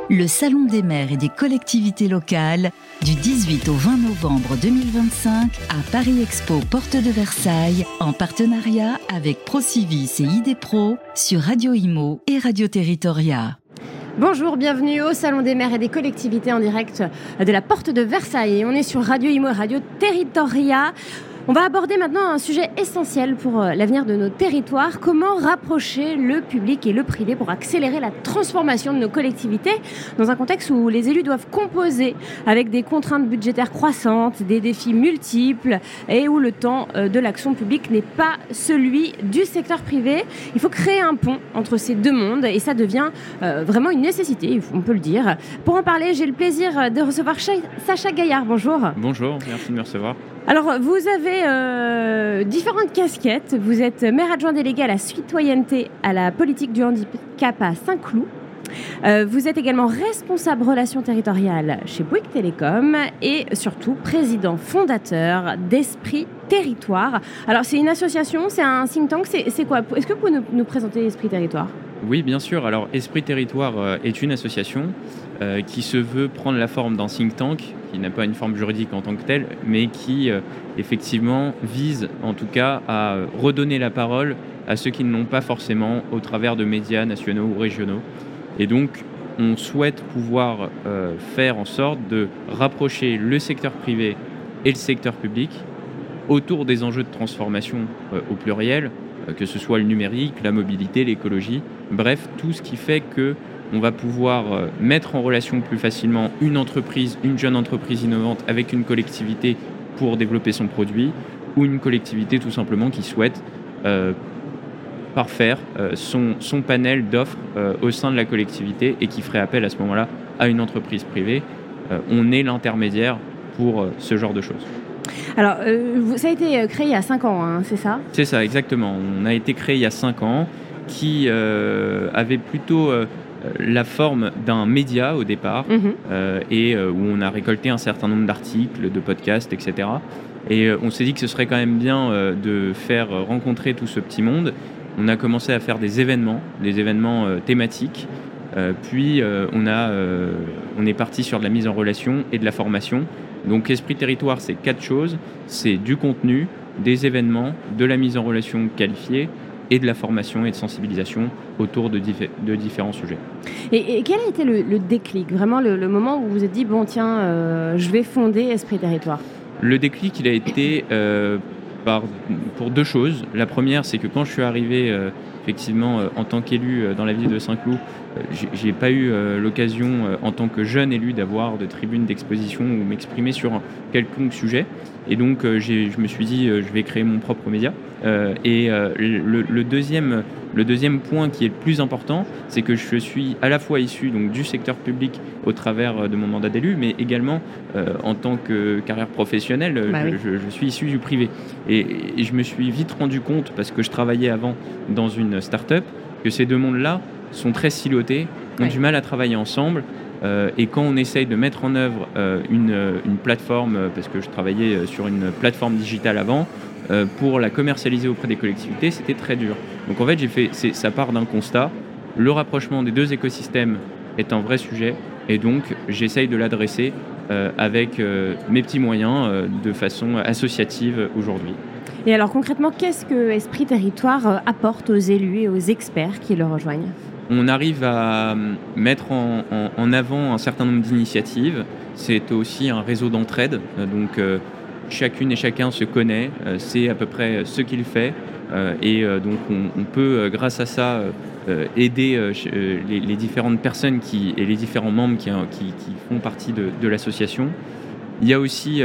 le Salon des maires et des collectivités locales du 18 au 20 novembre 2025 à Paris Expo Porte de Versailles en partenariat avec Procivis et IDPRO sur Radio Imo et Radio Territoria. Bonjour, bienvenue au Salon des maires et des collectivités en direct de la Porte de Versailles. On est sur Radio Imo et Radio Territoria. On va aborder maintenant un sujet essentiel pour l'avenir de nos territoires. Comment rapprocher le public et le privé pour accélérer la transformation de nos collectivités dans un contexte où les élus doivent composer avec des contraintes budgétaires croissantes, des défis multiples et où le temps de l'action publique n'est pas celui du secteur privé. Il faut créer un pont entre ces deux mondes et ça devient vraiment une nécessité, on peut le dire. Pour en parler, j'ai le plaisir de recevoir Sacha Gaillard. Bonjour. Bonjour, merci de me recevoir. Alors, vous avez différentes casquettes. Vous êtes maire adjoint délégué à la citoyenneté, à la politique du handicap à Saint-Cloud. Vous êtes également responsable relations territoriales chez Bouygues Télécom et surtout président fondateur d'Esprit Territoire. Alors, c'est une association, c'est un think tank, c'est quoi ? Est-ce que vous pouvez nous présenter Esprit Territoire ? Oui, bien sûr. Alors, Esprit Territoire est une association qui se veut prendre la forme d'un think tank, qui n'a pas une forme juridique en tant que telle, mais qui effectivement vise en tout cas à redonner la parole à ceux qui ne l'ont pas forcément au travers de médias nationaux ou régionaux. Et donc, on souhaite pouvoir faire en sorte de rapprocher le secteur privé et le secteur public autour des enjeux de transformation au pluriel, que ce soit le numérique, la mobilité, l'écologie, bref, tout ce qui fait qu'on va pouvoir mettre en relation plus facilement une entreprise, une jeune entreprise innovante avec une collectivité pour développer son produit, ou une collectivité tout simplement qui souhaite parfaire son panel d'offres au sein de la collectivité et qui ferait appel à ce moment-là à une entreprise privée. On est l'intermédiaire pour ce genre de choses. Alors, ça a été créé il y a 5 ans, hein, c'est ça ? C'est ça, exactement. On a été créé il y a 5 ans, qui avait plutôt la forme d'un média au départ, et où on a récolté un certain nombre d'articles, de podcasts, etc. Et on s'est dit que ce serait quand même bien de faire rencontrer tout ce petit monde. On a commencé à faire des événements thématiques, puis on est parti sur de la mise en relation et de la formation. Donc Esprit Territoire, c'est 4 choses, c'est du contenu, des événements, de la mise en relation qualifiée et de la formation et de sensibilisation autour de différents sujets. Et quel a été le déclic, vraiment le moment où vous vous êtes dit, bon tiens, je vais fonder Esprit Territoire ? Le déclic, il a été pour 2 choses. La première, c'est que quand je suis arrivé effectivement en tant qu'élu dans la ville de Saint-Cloud, j'ai pas eu l'occasion en tant que jeune élu d'avoir de tribunes d'exposition ou m'exprimer sur un quelconque sujet. Et donc je me suis dit je vais créer mon propre média. Le deuxième point qui est le plus important, c'est que je suis à la fois issu donc, du secteur public au travers de mon mandat d'élu, mais également en tant que carrière professionnelle, je suis issu du privé. Et je me suis vite rendu compte, parce que je travaillais avant dans une start-up, que ces deux mondes-là sont très silotés, ont du mal à travailler ensemble. Et quand on essaye de mettre en œuvre une plateforme, parce que je travaillais sur une plateforme digitale avant, pour la commercialiser auprès des collectivités, c'était très dur. Donc en fait, ça part d'un constat, le rapprochement des deux écosystèmes est un vrai sujet, et donc j'essaye de l'adresser avec mes petits moyens de façon associative aujourd'hui. Et alors concrètement, qu'est-ce que Esprit Territoire apporte aux élus et aux experts qui le rejoignent ? On arrive à mettre en avant un certain nombre d'initiatives. C'est aussi un réseau d'entraide, donc chacune et chacun se connaît, sait à peu près ce qu'il fait, et donc on peut, grâce à ça, aider les différentes personnes et les différents membres qui font partie de l'association. Il y a aussi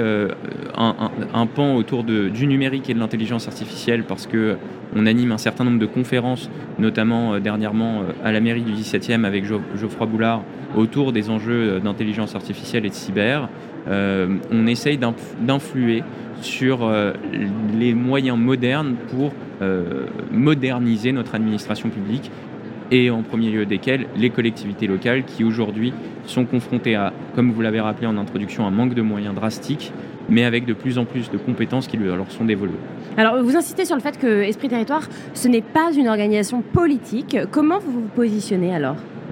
un pan autour du numérique et de l'intelligence artificielle, parce qu'on anime un certain nombre de conférences, notamment dernièrement à la mairie du 17e avec Geoffroy Boulard, autour des enjeux d'intelligence artificielle et de cyber. On essaye d'influer sur les moyens modernes pour moderniser notre administration publique, et en premier lieu desquels les collectivités locales qui aujourd'hui sont confrontées à, comme vous l'avez rappelé en introduction, un manque de moyens drastique, mais avec de plus en plus de compétences qui leur sont dévolues. Alors vous insistez sur le fait que Esprit Territoire, ce n'est pas une organisation politique. Comment vous vous positionnez alors ?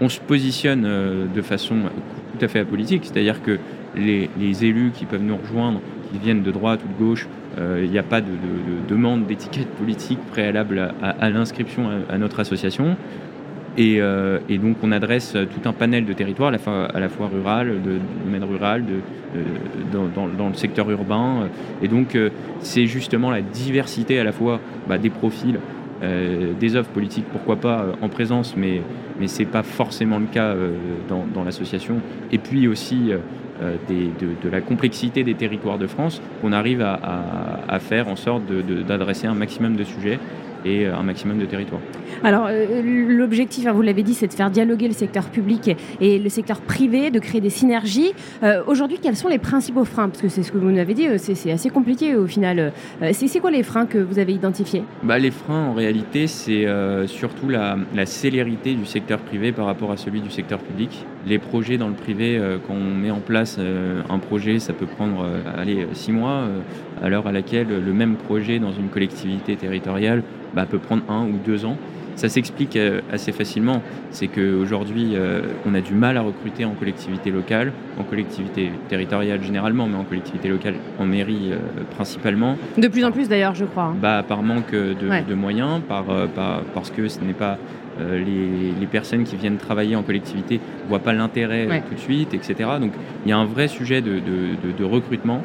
on se positionne de façon tout à fait apolitique, c'est-à-dire que les élus qui peuvent nous rejoindre, qui viennent de droite ou de gauche, il n'y a pas de demande d'étiquette politique préalable à l'inscription à notre association. Et donc on adresse tout un panel de territoires, à la fois rural, de domaine rural, dans le secteur urbain. Et donc c'est justement la diversité à la fois des profils, des offres politiques, pourquoi pas en présence, mais c'est pas forcément le cas dans l'association. Et puis aussi de la complexité des territoires de France, qu'on arrive à faire en sorte d'adresser un maximum de sujets et un maximum de territoires. Alors, l'objectif, vous l'avez dit, c'est de faire dialoguer le secteur public et le secteur privé, de créer des synergies. Aujourd'hui, quels sont les principaux freins ? Parce que c'est ce que vous nous avez dit, c'est assez compliqué au final. C'est quoi les freins que vous avez identifiés ? Les freins, en réalité, c'est surtout la célérité du secteur privé par rapport à celui du secteur public. Les projets dans le privé, quand on met en place un projet, ça peut prendre 6 mois, à l'heure à laquelle le même projet dans une collectivité territoriale peut prendre 1 ou 2 ans. Ça s'explique assez facilement. C'est qu'aujourd'hui, on a du mal à recruter en collectivité locale, en collectivité territoriale généralement, mais en collectivité locale, en mairie principalement. De plus en plus d'ailleurs, je crois. Par manque de moyens, parce que ce n'est pas les personnes qui viennent travailler en collectivité ne voient pas l'intérêt tout de suite, etc. Donc il y a un vrai sujet de recrutement.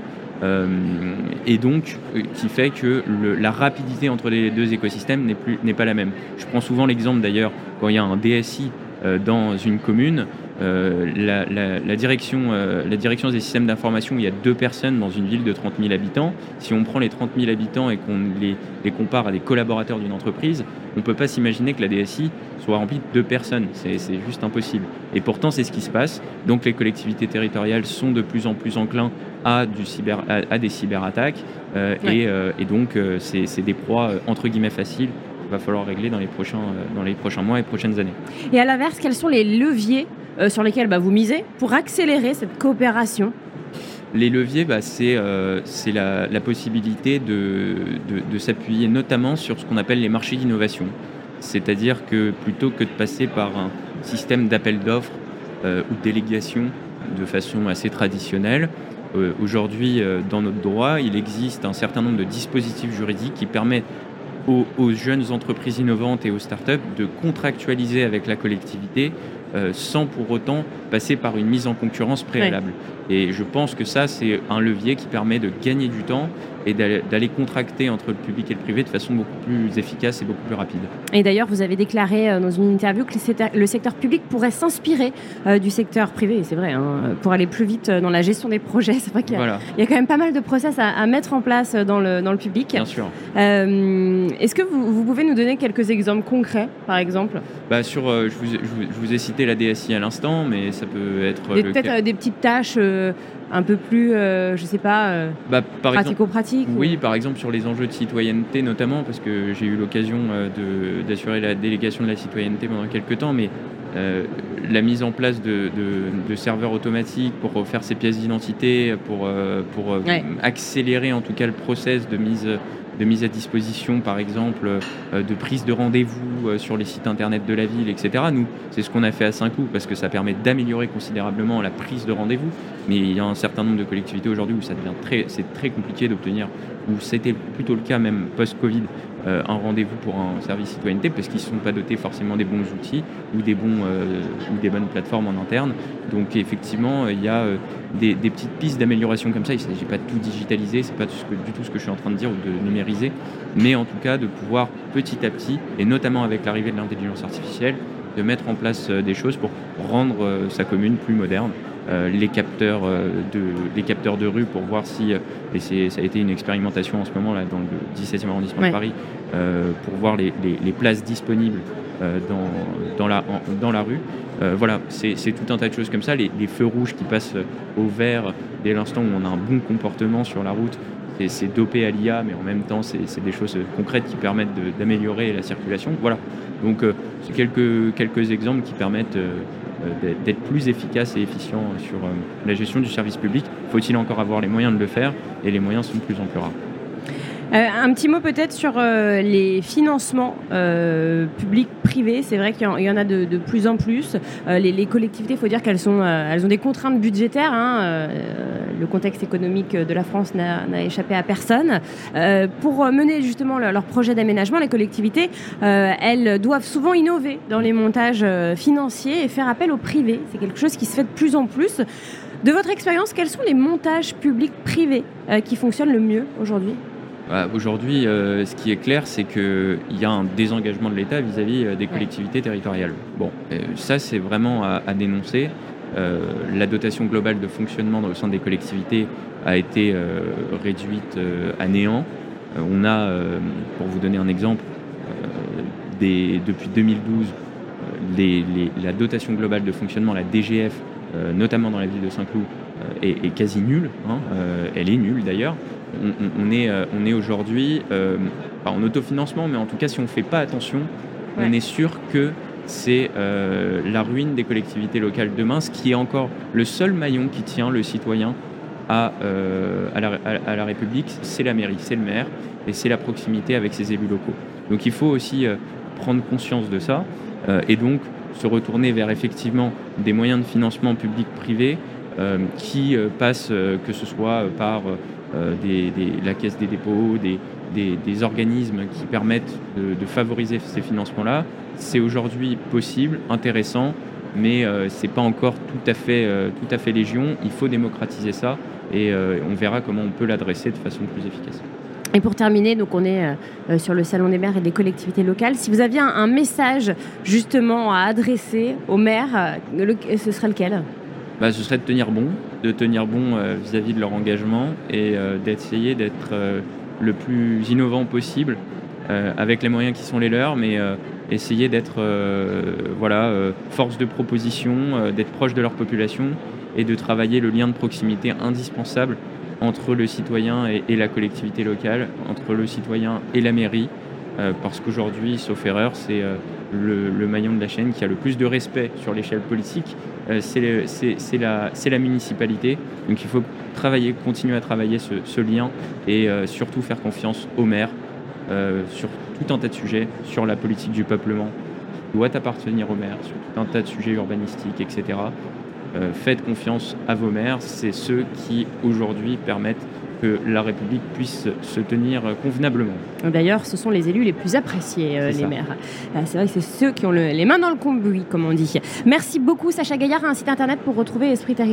Et donc qui fait que la rapidité entre les deux écosystèmes n'est pas la même. Je prends souvent l'exemple d'ailleurs quand il y a un DSI dans une commune, la direction des systèmes d'information, il y a 2 personnes dans une ville de 30 000 habitants. Si on prend les 30 000 habitants et qu'on les compare à des collaborateurs d'une entreprise, on ne peut pas s'imaginer que la DSI soit remplie de 2 personnes. C'est juste impossible. Et pourtant, c'est ce qui se passe. Donc les collectivités territoriales sont de plus en plus enclins à des cyberattaques. Et donc, c'est des proies entre guillemets faciles qu'il va falloir régler dans les prochains mois et prochaines années. Et à l'inverse, quels sont les leviers sur lesquels vous misez pour accélérer cette coopération ? Les leviers, c'est la possibilité de s'appuyer notamment sur ce qu'on appelle les marchés d'innovation. C'est-à-dire que plutôt que de passer par un système d'appel d'offres ou de délégation de façon assez traditionnelle, aujourd'hui, dans notre droit, il existe un certain nombre de dispositifs juridiques qui permettent aux jeunes entreprises innovantes et aux startups de contractualiser avec la collectivité sans pour autant passer par une mise en concurrence préalable. Et je pense que ça, c'est un levier qui permet de gagner du temps et d'aller contracter entre le public et le privé de façon beaucoup plus efficace et beaucoup plus rapide. Et d'ailleurs, vous avez déclaré dans une interview que le secteur public pourrait s'inspirer du secteur privé, et c'est vrai, pour aller plus vite dans la gestion des projets. C'est vrai qu'il y a quand même pas mal de process à mettre en place dans le public. Bien sûr. Est-ce que vous pouvez nous donner quelques exemples concrets, par exemple ? Je vous ai cité la DSI à l'instant, mais ça peut être... Peut-être des petites tâches un peu plus, pratico-pratiques. Oui, par exemple sur les enjeux de citoyenneté notamment, parce que j'ai eu l'occasion d'assurer la délégation de la citoyenneté pendant quelques temps, mais la mise en place de serveurs automatiques pour faire ces pièces d'identité, pour accélérer en tout cas le process de mise à disposition, par exemple, de prise de rendez-vous sur les sites internet de la ville, etc. Nous, c'est ce qu'on a fait à Saint-Cloud parce que ça permet d'améliorer considérablement la prise de rendez-vous. Mais il y a un certain nombre de collectivités aujourd'hui où c'est très compliqué d'obtenir, où c'était plutôt le cas même post-Covid, un rendez-vous pour un service citoyenneté parce qu'ils ne sont pas dotés forcément des bons outils ou des bonnes plateformes en interne. Donc effectivement, il y a des petites pistes d'amélioration comme ça. Il ne s'agit pas de tout digitaliser, c'est pas du tout ce que je suis en train de dire ou de numériser, mais en tout cas de pouvoir petit à petit, et notamment avec l'arrivée de l'intelligence artificielle, de mettre en place des choses pour rendre sa commune plus moderne. Les capteurs de rue pour voir si, et ça a été une expérimentation en ce moment là dans le 17e arrondissement de Paris, pour voir les places disponibles dans la rue. C'est tout un tas de choses comme ça. Les feux rouges qui passent au vert dès l'instant où on a un bon comportement sur la route, c'est dopé à l'IA, mais en même temps c'est des choses concrètes qui permettent d'améliorer la circulation. Voilà. Donc c'est quelques exemples qui permettent d'être plus efficace et efficient sur la gestion du service public. Faut-il encore avoir les moyens de le faire, et les moyens sont de plus en plus rares. Un petit mot peut-être sur les financements publics-privés. C'est vrai qu'il y en a de plus en plus. Les collectivités, il faut dire qu'elles ont des contraintes budgétaires. Le contexte économique de la France n'a échappé à personne. Pour mener justement leur projet d'aménagement, les collectivités, elles doivent souvent innover dans les montages financiers et faire appel au privé. C'est quelque chose qui se fait de plus en plus. De votre expérience, quels sont les montages publics-privés qui fonctionnent le mieux aujourd'hui ? Aujourd'hui, ce qui est clair, c'est qu'il y a un désengagement de l'État vis-à-vis des collectivités territoriales. Ça, c'est vraiment à dénoncer. La dotation globale de fonctionnement au sein des collectivités a été réduite à néant. On a, pour vous donner un exemple, depuis 2012, la dotation globale de fonctionnement, la DGF, notamment dans la ville de Saint-Cloud, est quasi nulle. Elle est nulle d'ailleurs. On est aujourd'hui pas en autofinancement, mais en tout cas, si on ne fait pas attention, on est sûr que c'est la ruine des collectivités locales demain, ce qui est encore le seul maillon qui tient le citoyen à la République, c'est la mairie, c'est le maire, et c'est la proximité avec ses élus locaux. Donc il faut aussi prendre conscience de ça, et donc se retourner vers effectivement des moyens de financement public-privé qui passent, que ce soit par la Caisse des dépôts, des organismes qui permettent de favoriser ces financements-là. C'est aujourd'hui possible, intéressant, mais c'est pas encore tout à fait légion. Il faut démocratiser ça et on verra comment on peut l'adresser de façon plus efficace. Et pour terminer, donc on est sur le Salon des maires et des collectivités locales. Si vous aviez un message justement à adresser aux maires, ce serait lequel ? Ce serait de tenir bon vis-à-vis de leur engagement et d'essayer d'être le plus innovant possible avec les moyens qui sont les leurs, mais essayer d'être force de proposition, d'être proche de leur population et de travailler le lien de proximité indispensable entre le citoyen et la collectivité locale, entre le citoyen et la mairie, parce qu'aujourd'hui, sauf erreur, c'est le maillon de la chaîne qui a le plus de respect sur l'échelle politique, c'est la municipalité. Donc il faut continuer à travailler ce lien et surtout faire confiance aux maires sur tout un tas de sujets, sur la politique du peuplement, doit appartenir aux maires, sur tout un tas de sujets urbanistiques, etc. Faites confiance à vos maires, c'est ceux qui aujourd'hui permettent que la République puisse se tenir convenablement. D'ailleurs, ce sont les élus les plus appréciés, les maires. C'est vrai que c'est ceux qui ont les mains dans le cambouis, comme on dit. Merci beaucoup, Sacha Gaillard. Un site internet pour retrouver Esprit Territoire ?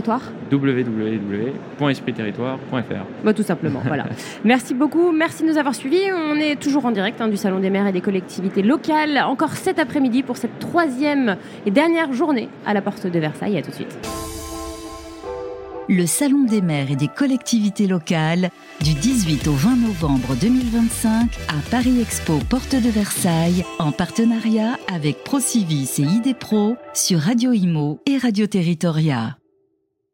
www.espritterritoire.fr. Tout simplement, voilà. Merci beaucoup, merci de nous avoir suivis. On est toujours en direct du Salon des maires et des collectivités locales, encore cet après-midi pour cette 3e et dernière journée à la porte de Versailles. À tout de suite. Le Salon des maires et des collectivités locales du 18 au 20 novembre 2025 à Paris Expo Porte de Versailles en partenariat avec Procivis et ID Pro sur Radio Imo et Radio Territoria.